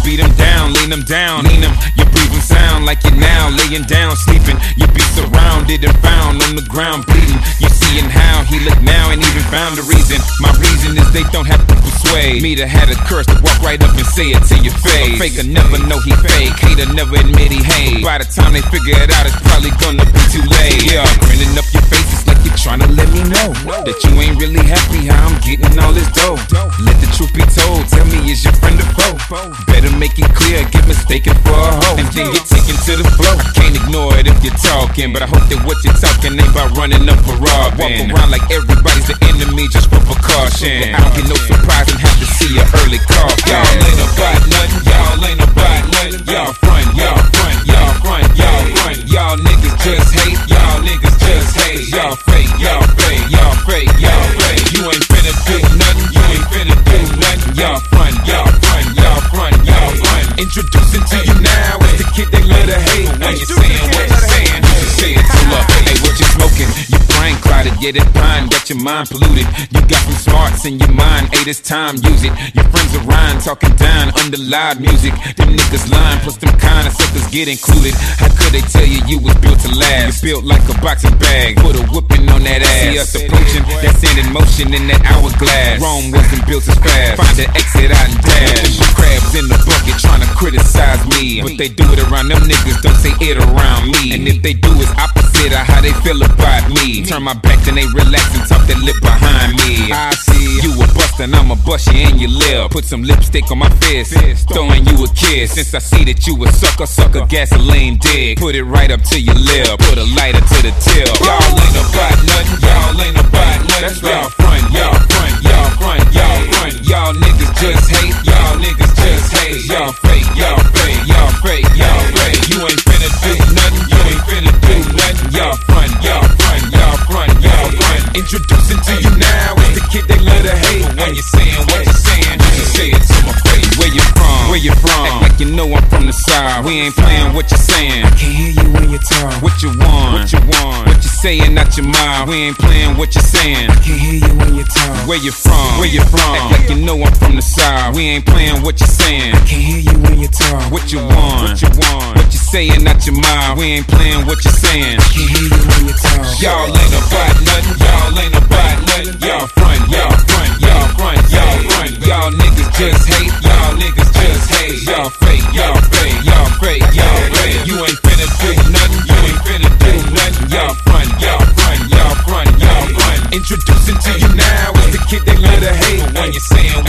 beat them down, lean them down, lean them. You breathe them sound like you're now laying down, sleeping. You be surrounded and found on the ground bleeding. You seeing how he look now and even found a reason. My reason is they don't have to persuade me to have a curse to walk right up and say it to your face. A faker never know he fake, hater never admit he hate. By the time they figure it out, it's probably gonna be too late. Yeah, grinning up your face, it's like you're trying to let me know that you ain't really happy how I'm getting all this dough. Let the truth be told, tell me is your friend or foe? Better make it clear, get mistaken for a hoe, and then get taken to the flow. I can't ignore it if you're talking, but I hope that what you're talking ain't about running up for robbing. Walk around like everybody's the enemy just for precaution. I don't get no surprise and have to see an early call. Y'all ain't about nothing, y'all ain't about nothing. Y'all front, y'all front, y'all front, y'all front. Y'all niggas just hate, y'all niggas just hate. Y'all fake, y'all fake, y'all fake, y'all fake. You ain't finna do nothing, you ain't finna do nothing. Y'all front, y'all front, y'all front, y'all front. Introducing to you now is the kid they love to hate. When you're saying what you're saying, you should say it to love. Hey, what you smoking? Your brain clouded, yeah, that pine got your mind polluted. You got some smarts in your mind, hey, this time, use it. Your friends are rhyme, talking down under loud music. Them niggas lying, plus them kind of suckers get included. How could they tell you you was built to last? You built like a boxing bag, put a whooping on that ass. See us approaching, that sand in motion in that hourglass. Rome wasn't built as fast, find an exit out and dash. Crabs in the bucket trying to criticize me, but they do it around them niggas, don't say it around me. And if they do, it's opposite of how they feel about me. Turn my back, then they relax and talk that lip behind me. I see you a bust and I'ma bust you in your lip. Put some lipstick on my fist, throwing you a kiss. Since I see that you a sucker, gasoline dick. Put it right up to your lip, put a lighter to the tip. Y'all ain't about nothing, y'all ain't about nothing. Y'all front, y'all front, y'all front, y'all front. Y'all niggas just hate, y'all niggas just hate. Y'all fake, y'all fake, y'all fake, y'all fake. You ain't finna do nothing, you ain't finna do nothing. Y'all front, y'all front, y'all front, y'all front. Introducing to you now is the kid they love to hate. When you're saying what you're saying, you should say it to my face. Where you from? Where you from? Act like you know I'm from the side. We ain't playing what you're saying. I can't hear you when you talk. What you want? What you want? What you saying out your mouth? We ain't playing what you're saying. I can't hear you when you talk. Where you from? Where you from? Act like you know I'm from the side. We ain't playing what you're saying. I can't hear you when you talk. What you want? What you want? What you saying out your mouth? We ain't playing what you're saying. I can't hear you when you talk. Y'all ain't about nothing. Y'all ain't about nothing. Y'all front, y'all front, y'all front, y'all front. Y'all niggas just hate. Y'all niggas just hate. Y'all fake, y'all fake, y'all fake, y'all fake. You ain't finna do nothing. You ain't finna do nothing. Y'all front, y'all front, y'all front, y'all front. Introducing to you now is the kid they love to hate. When you're saying